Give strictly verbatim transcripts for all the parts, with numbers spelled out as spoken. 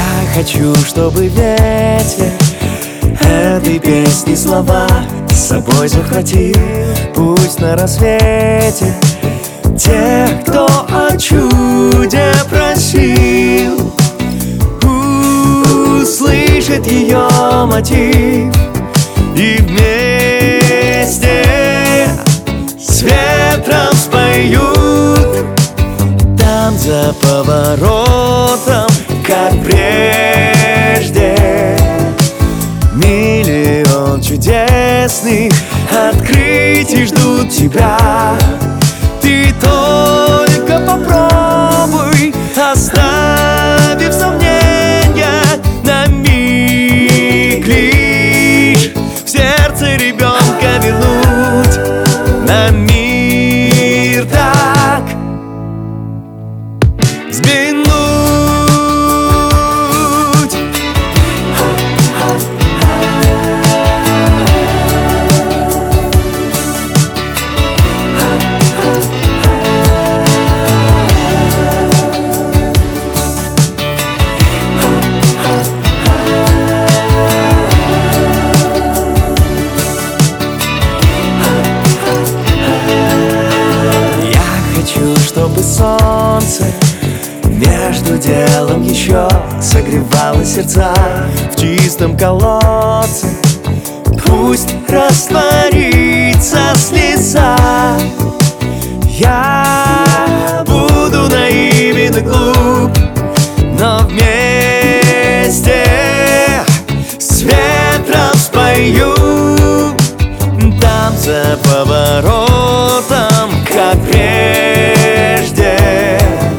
Я хочу, чтобы ветер этой песни слова с собой захватил. Пусть на рассвете тех, кто о чуде просил, услышит ее мотив и вместе с ветром споют. Там за поворотом, как прежде, миллион чудесных открытий ждут тебя. Ты только попробуй, оставив сомнения на миг лишь, в сердце ребенка вернуть на мир так взглянуть. Чтобы солнце между делом еще согревало сердца в чистом колодце. Пусть растворится слеза. Я буду наивен и глуп, но вместе с ветром спою. Там за поворотом, как прежде,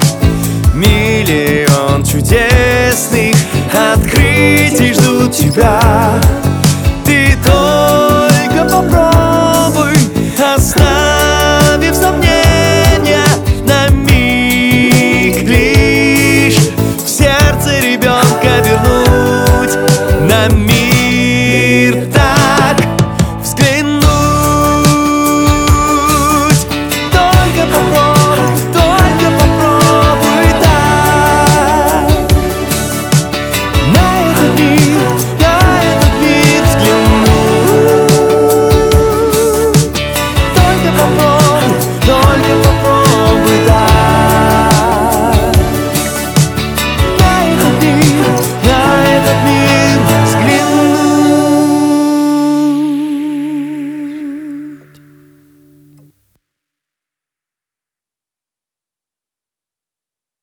миллион чудесных открытий ждут тебя. Ты только попробуй, оставив сомнения на миг лишь, в сердце ребенка вернуть на миг.